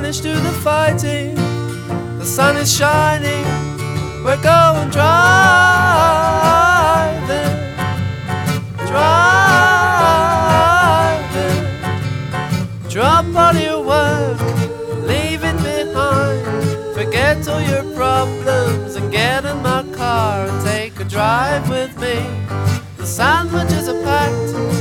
finish to the fighting. The sun is shining, we're going driving, driving. Drop all your work, leave it behind. Forget all your problems and get in my car and take a drive with me. The sandwiches are packed,